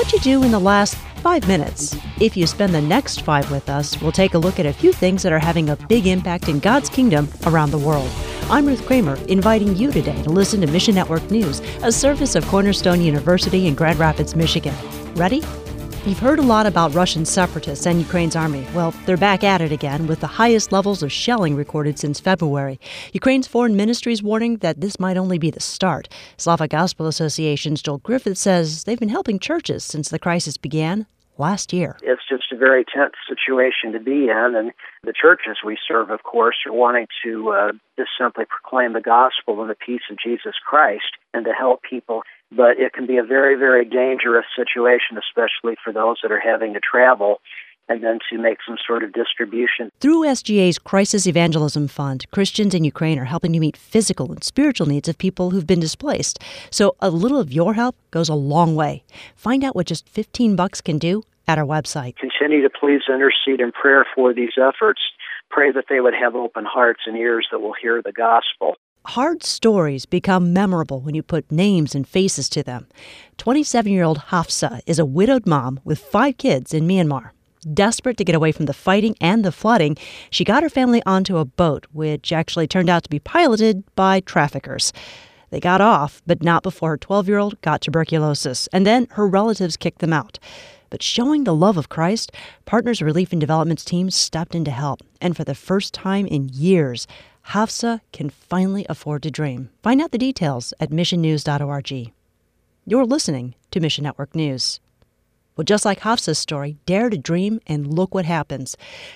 what you do in the last 5 minutes. If you spend the next 5 with us, we'll take a look at a few things that are having a big impact in God's kingdom around the world. I'm Ruth Kramer, inviting you today to listen to Mission Network News, a service of Cornerstone University in Grand Rapids, Michigan. Ready? You've heard a lot about Russian separatists and Ukraine's army. Well, they're back at it again with the highest levels of shelling recorded since February. Ukraine's foreign ministry is warning that this might only be the start. Slavic Gospel Association's Joel Griffith says they've been helping churches since the crisis began last year. It's just a very tense situation to be in, and the churches we serve, of course, are wanting to just simply proclaim the gospel and the peace of Jesus Christ and to help people. But it can be a very, very dangerous situation, especially for those that are having to travel and then to make some sort of distribution. Through SGA's Crisis Evangelism Fund, Christians in Ukraine are helping to meet physical and spiritual needs of people who've been displaced. So a little of your help goes a long way. Find out what just $15 can do at our website. Continue to please intercede in prayer for these efforts. Pray that they would have open hearts and ears that will hear the gospel. Hard stories become memorable when you put names and faces to them. 27-year-old Hafsa is a widowed mom with 5 kids in Myanmar. Desperate to get away from the fighting and the flooding, she got her family onto a boat, which actually turned out to be piloted by traffickers. They got off, but not before her 12-year-old got tuberculosis, and then her relatives kicked them out. But showing the love of Christ, Partners Relief and Development's team stepped in to help. And for the first time in years, Hafsa can finally afford to dream. Find out the details at missionnews.org. You're listening to Mission Network News. Well, just like Hafsa's story, dare to dream and look what happens.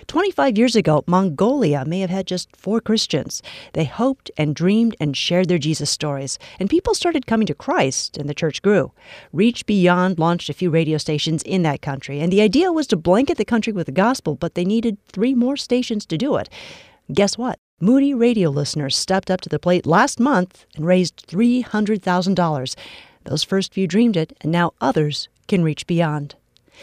25 years ago, Mongolia may have had just 4 Christians. They hoped and dreamed and shared their Jesus stories. And people started coming to Christ, and the church grew. Reach Beyond launched a few radio stations in that country. And the idea was to blanket the country with the gospel, but they needed 3 more stations to do it. Guess what? Moody radio listeners stepped up to the plate last month and raised $300,000. Those first few dreamed it, and now others can reach beyond.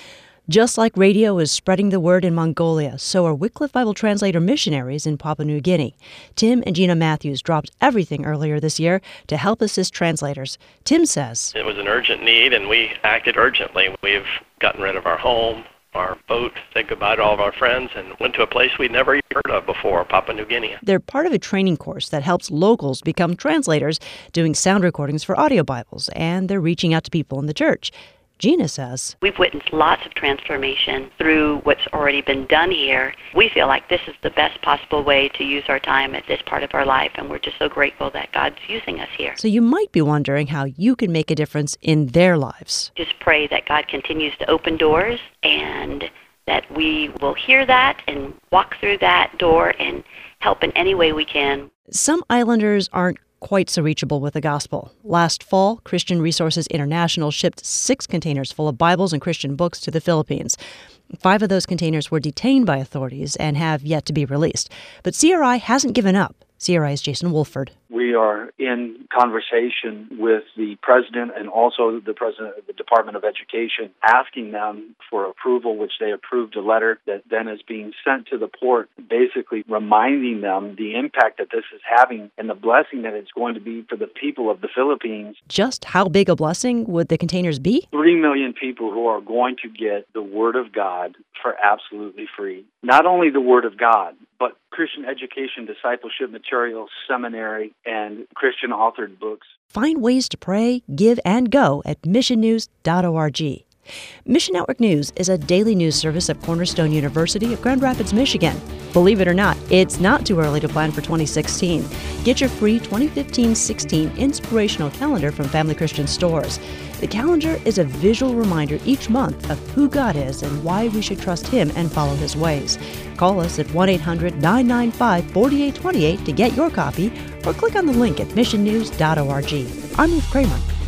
Just like radio is spreading the word in Mongolia, so are Wycliffe Bible Translator missionaries in Papua New Guinea. Tim and Gina Matthews dropped everything earlier this year to help assist translators. Tim says, it was an urgent need, and we acted urgently. We've gotten rid of our home, our boat, said goodbye to all of our friends, and went to a place we'd never heard of before, Papua New Guinea. They're part of a training course that helps locals become translators, doing sound recordings for audio Bibles, and they're reaching out to people in the church. Gina says, we've witnessed lots of transformation through what's already been done here. We feel like this is the best possible way to use our time at this part of our life, and we're just so grateful that God's using us here. So you might be wondering how you can make a difference in their lives. Just pray that God continues to open doors and that we will hear that and walk through that door and help in any way we can. Some islanders aren't quite so reachable with the gospel. Last fall, Christian Resources International shipped 6 containers full of Bibles and Christian books to the Philippines. 5 of those containers were detained by authorities and have yet to be released. But CRI hasn't given up. CRI's Jason Wolford. We are in conversation with the president and also the president of the Department of Education, asking them for approval, which they approved a letter that then is being sent to the port, basically reminding them the impact that this is having and the blessing that it's going to be for the people of the Philippines. Just how big a blessing would the containers be? 3 million people who are going to get the Word of God for absolutely free. Not only the Word of God, but Christian education, discipleship materials, seminary, and Christian authored books. Find ways to pray, give, and go at missionnews.org. Mission Network News is a daily news service of Cornerstone University of Grand Rapids, Michigan. Believe it or not, it's not too early to plan for 2016. Get your free 2015-16 inspirational calendar from Family Christian Stores. The calendar is a visual reminder each month of who God is and why we should trust Him and follow His ways. Call us at 1-800-995-4828 to get your copy, or click on the link at missionnews.org. I'm Ruth Kramer.